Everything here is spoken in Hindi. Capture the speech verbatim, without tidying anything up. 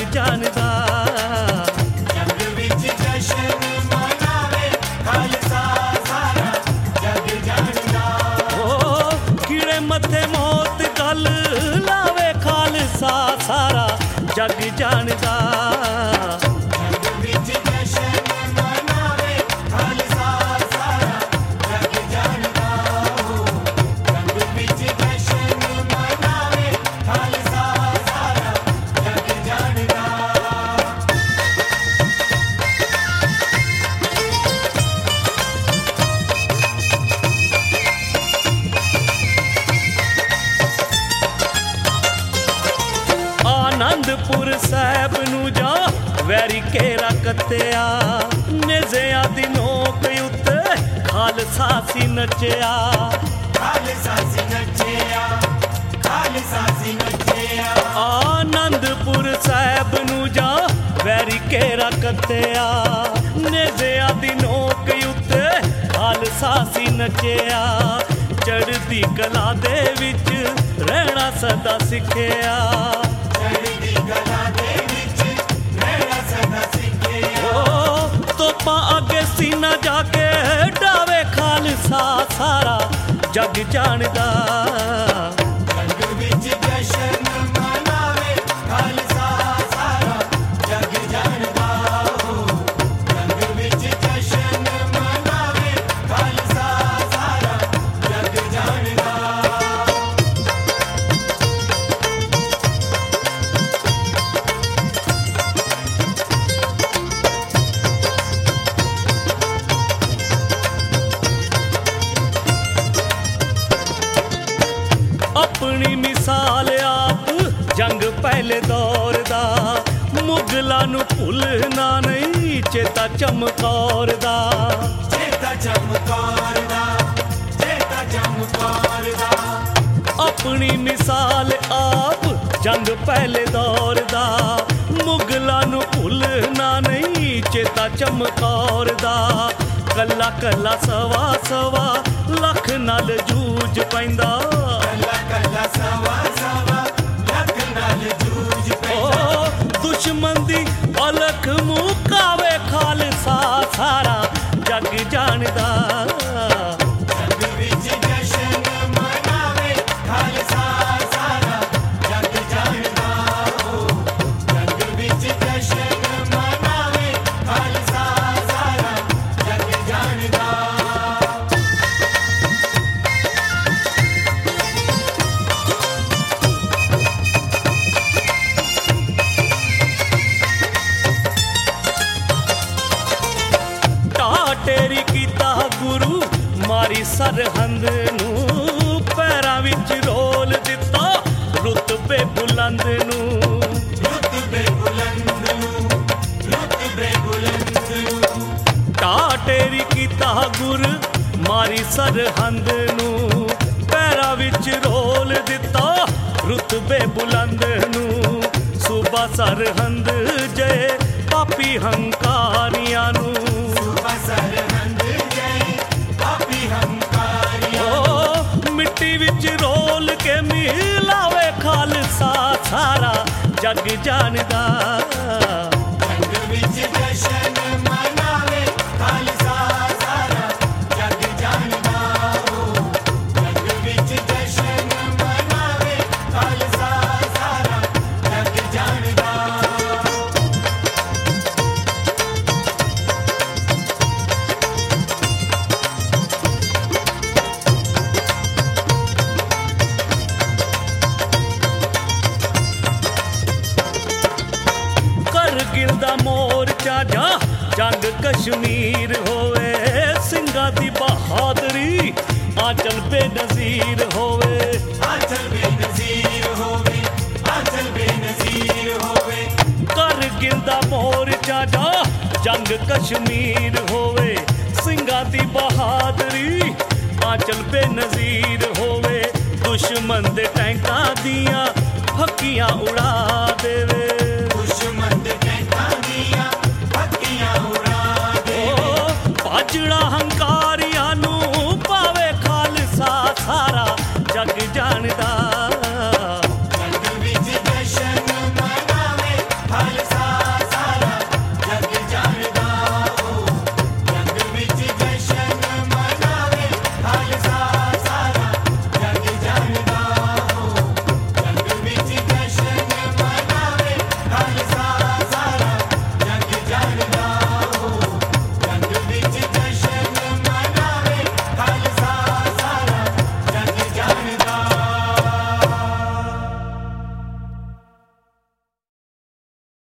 जानदा। जग विच जशन मनावे खालसा सारा जग जानदा। ओ कीड़े मथे मौत गल लावे खालसा सारा जग जानदा। आनंदपुर साहब नू जा वैरी केरा कत्या नेज़िया दी नोक उत्ते खालसा सी नचया। खालसा सी नचया खालसा सी नचया। आनंदपुर साहब नू जा वैरी केरा कत्या नेज़िया दी नोक उत्ते खालसा सी नचया। चढ़दी कला दे विच रहना सदा सिखया। तोपा अगे सीना जाके डावे खालसा सारा जग जानदा। जग विच जशन मनावे खालसा सारा जग जानदा। जग विच जशन मनावे खालसा सारा जग जानदा। अपनी मिसाल आप जंग पहले दौर दा मुगलां नू भुलना नहीं चेता चमकौर दा। चेता चमकौर दा चेता चमकौर दा। अपनी मिसाल आप जंग पहले दौर दा मुगलां नू भुलना नहीं चेता चमकौर दा। कला कला सवा सवा लख नाल जूझ पैंदा। दुश्मन दी अलख मुकावे खालसा सारा जग जानदा। जग विच जशन मनावे खालसा सारा जग जानदा। जग विच जशन मनावे खालसा सारा जग जानदा। टेरी कीता गुरु मारी सरहंद नू पैरां विच रोल दिता रुतबे बुलंद नू। रुतबे बुलंद नू रुतबे बुलंद नू। टेरी कीता गुरु मारी सरहंद नू पैरां विच रोल दिता रुतबे बुलंद नू। सूबा सरहंद जय पापी हंकारियां नू। सरहंद जय पापी हंकारियां। ओ मिट्टी विच रोल के मिलावे खालसा सारा जग जानदा। जग विच जशन मनावे खालसा सारा जग जानदा। जग विच जशन मनावे खालसा सारा जग जानदा। करगिल दा मोर्चा जा जंग कश्मीर होवे सिंगा दी बहादुरी आंचल बेनज़ीर होवे। आंचल बेनज़ीर होवे आंचल बेनज़ीर होवे। करगिल दा मोर्चा जा जंग कश्मीर होवे सिंगा दी बहादुरी आंचल बेनज़ीर होवे। दुश्मन दे टैंकां दियां फक्कियां उड़ा दे।